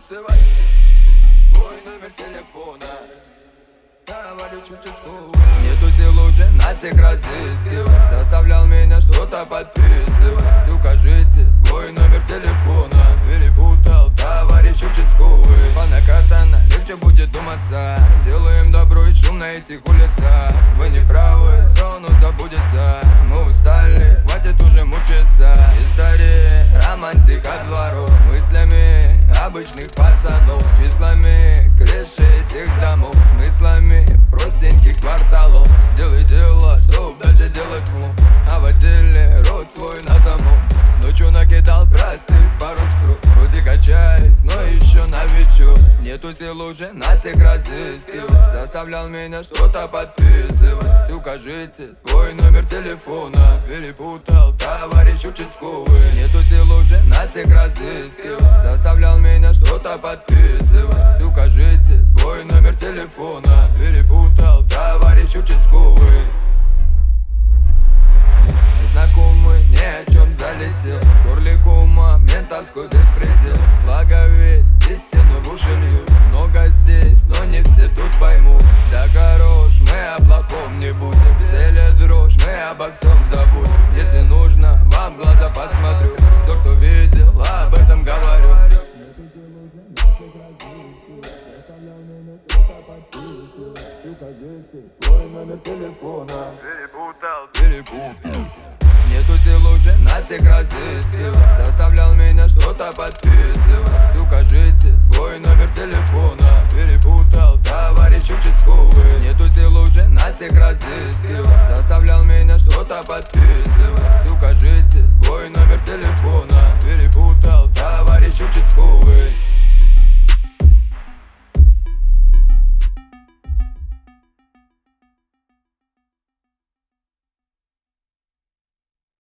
подписывать твой номер телефона, товарищ участковый. Нету сил уже нас всех разыскивать, заставлял меня что-то подписывать. Укажите свой номер телефона, перепутал товарищ участковый. Понакатано, легче будет думаться, делаем добро и шум на этих улицах. Вы не правы, сон забудется, мы устали, хватит уже мучиться. История, романтика дворов, мыслями обычных пацанов, числами крыши этих домов, смыслами простеньких кварталов. Делай дело, чтоб дальше делать смог, а в отделе рот свой на замок. Ночью накидал простых пару строк, вроде качает, но еще новичок. Нету сил уже нас всех разыскивать, заставлял меня что-то подписывать. Укажите свой номер телефона, перепутал товарищ участковый. Нету сил уже нас всех разыскивать, заставлял меня что-то подписывать. Укажите свой номер телефона, перепутал товарищ участковый. Знакомый ни о чем залетел, в горле кума ментовской беспредел. Благо весть истину в уши льют, много здесь, но не все тут поймут. Да хорош, мы о плохом не будем, в теле дрожь, мы обо всем забудем. Если нужно, вам в глаза посмотрю, то, что видел, об этом говорю. Твой номер телефона перепутал. Нету сил уже нас всех разыскивать, заставлял меня что-то подписывать. Укажите свой номер телефона, перепутал товарищ участковый. Нету сил уже нас всех разыскивать, заставлял меня что-то подписывать.